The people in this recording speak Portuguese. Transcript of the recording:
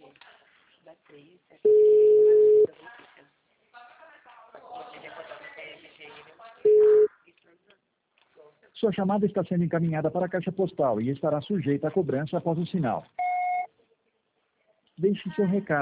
Sua chamada está sendo encaminhada para a caixa postal e estará sujeita a cobrança após o sinal. Deixe seu recado.